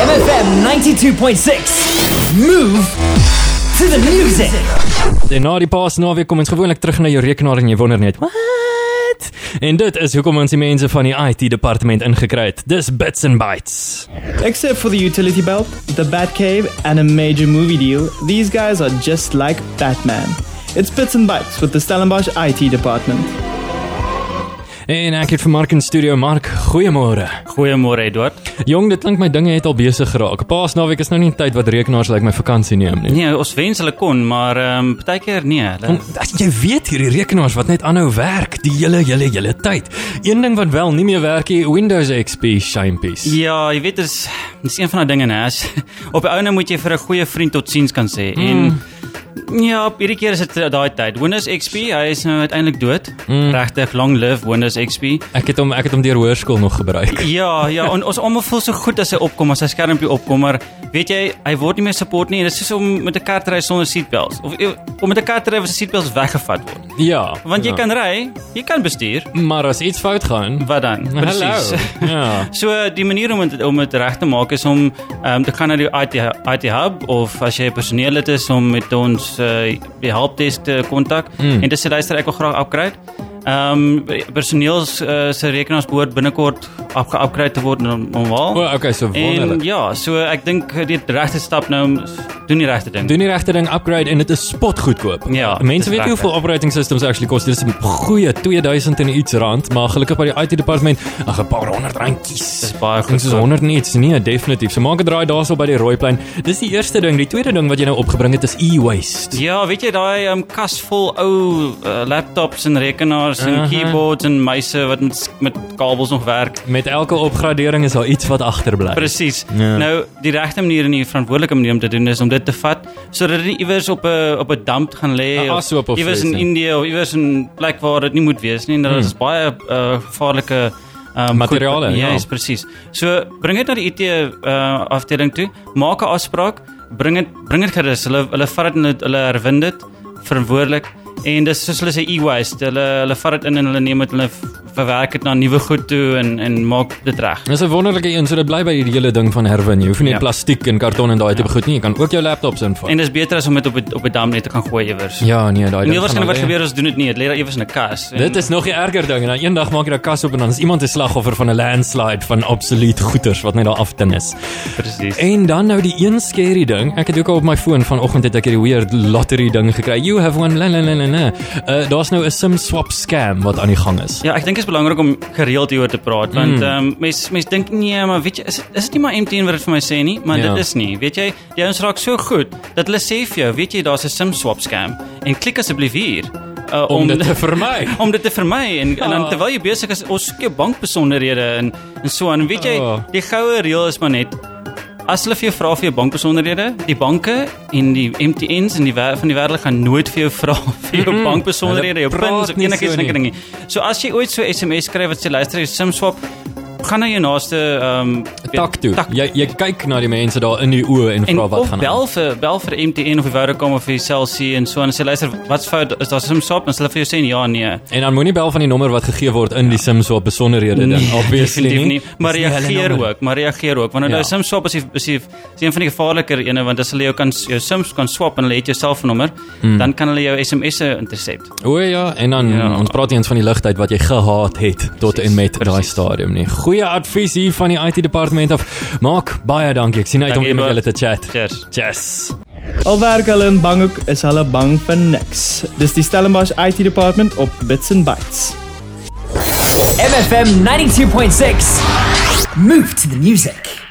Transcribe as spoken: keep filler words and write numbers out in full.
M F M ninety-two point six. Move to the music. En na die paasnaweek kom ons gewoonlik terug na jou rekenaar en jy wonder net, wat? En dit is hoekom ons die mense van die I T departement ingekry het. Dis Bits and Bytes. Except for the utility belt, the Batcave, and a major movie deal, these guys are just like Batman. It's Bits and Bytes with the Stellenbosch I T department. En ek het vir Mark in studio. Mark, goeiemôre. Goeiemôre Edward. Jong, dit klink my dinge het al besig geraak. Paasnaweek is nou nie tyd wat rekenaars lyk like my vakansie neem nie. Nee, ons wens hulle kon, maar ehm um, partykeer nee. Om, as jy weet hierdie rekenaars wat net aanhou werk die hele hele hele tyd. Een ding wat wel nie meer werk nie, Windows X P shampies. Ja, jy weet dis dis een van daai dinge, né? Op die ouene moet jy vir 'n goeie vriend totsiens kan sê. Mm. En ja, hierdie keer is dit daai tyd. Windows X P, hy is nou uiteindelik dood. Mm. Regtig, long live Windows X P. Ek het hom ek het hom deur hoërskool nog gebruik. Ja, ja, en ons almal voel so goed as hy opkom, as hy skermpie opkom, maar weet jy, hy word nie meer support nie. Dit is soos om met 'n kar te ry sonder seatbelts. Of om met 'n kar te ry waar se seatbelts weggevat word. Ja. Want jy ja. kan ry, jy kan bestuur, maar as iets fout gaan, wat dan? Presies. Ja. So die manier om dit om dit reg te maak is om um, te gaan na die I T, I T hub, of as jy personeel het is om met ons uh, die helpdesk te kontak mm. en te sê luister, ek wil graag upgrade. Um, personeels uh, se rekenaars behoort binnekort upgrade te word normaal. Oh, okay, so wonderlik. En ja, so ek dink die regte stap nou, doen die regte ding. Doen die regte ding, upgrade, en dit is spotgoedkoop. Ja, mense weet nie hoeveel operating systems actually kost. Dit is 'n goeie twee duisend en iets rand, maar gelukkig by die I T departement, ag 'n paar honderd randjies. Dis baie goed. Dis honderd en iets, nee, definitief. So maak 'n draai daarso by die Rooiplein. Dis die eerste ding. Die tweede ding wat jy nou opgebring het is e-waste. Ja, weet jy daai um, kas vol ou uh, laptops en rekenaars en uh-huh. keyboards en muise wat met, met kabels nog werk. Met elke opgradering is daar iets wat agterbly. Presies. Ja. Nou, die regte manier en die verantwoordelike manier om te doen is om dit te vat sodat dit nie iewers op 'n op 'n dump gaan lê of iewers in Indië of iewers in 'n plek waar dit nie moet wees nie. En daar is hmm. baie uh, gevaarlike um, materiale. Goed, ja, ja, is presies. So bring dit na die I T uh, afdeling toe, maak 'n afspraak, bring dit bring dit gerus. Hulle hulle vat dit en hulle herwin dit verantwoordelik. En dis soos hulle sê e-waste, hulle hulle vat dit in en hulle neem dit, hulle verwerk dit na nuwe goed toe en en maak dit reg. Dis 'n wonderlike een, so dit bly by die hele ding van herwin. Jy hoef nie ja. plastiek en karton en daai ja. tipe goed nie. Jy kan ook jou laptops invat. En dis beter as om dit op 'n op 'n dam net te gaan gooi iewers. Ja, nee, daai ding. Nee, waarskynlik wat gebeur as doen dit nie, dit lê daar iewers in 'n kas. En dit is nog 'n erger ding. En dan eendag maak jy daai kas op en dan is iemand 'n slagoffer van 'n landslide van obsolete goeders wat net daar aftin is. Presies. En dan nou die een scary ding. Ek het ook al op my foon vanoggend het ek hierdie weird lottery ding gekry. You have won la la la la la. Uh, daar's nou 'n SIM swap scam wat aan die gang is. Ja, ek dink dit is belangrik om gereeld hieroor te praat, want ehm mm. um, mense mense dink nee, maar weet jy, is is dit nie maar M T N wat dit vir my sê nie, maar ja. dit is nie. Weet jy, die ouens raak so goed dat hulle sê vir jou, weet jy, daar's 'n SIM swap scam en klik asseblief hier. Uh, om, om dit te vermy. om dit te vermy en, ja. en dan terwyl jy besig is, ons soek jou bankbesonderhede en en so aan. Weet jy, oh. die goue reël is maar net as hulle vir jou vra vir jou bankbesonderhede, die banke en die M T N's en die van die wêreld gaan nooit vir jou vra vir jou mm-hmm. bankbesonderhede, jou pins of enigiets so nie. So as jy ooit so 'n S M S skryf wat sê luister, jy SIM swap, gaan na jou naaste um, tak toe. Tak. Jy jy kyk na die mense daar in die oë en vra wat gaan aan. En bel vir bel vir M T N of die Vodacom of die Cell C en so en sê luister, wat's fout? Is daar SIM swap? En hulle vir jou sê ja, nee. En dan moenie bel van die nommer wat gegee word in die SIM swap besonderhede nee, dan obviously nie. nie. Maar reageer ook, maar reageer ook. Want nou ja. SIM swap is die, is die is een van die gevaarliker ene, want as hulle jou kan jou SIMs kan swap en hulle het jou selfoonnommer, hmm. dan kan hulle jou S M S'e intercept. O ja, en dan ja. ons praat eens van die ligtheid wat jy gehaat het tot precies, en met daai stadium nie. Goeie advies hier van die I T departement af. Maak baie dankie. Ek sien uit om weer met julle te chat. Cheers. Cheers. Al werk hulle in Bangkok, is hulle bang vir niks. Dis die Stellenbosch I T department op Bits and Bytes. M F M ninety-two point six. Move to the music.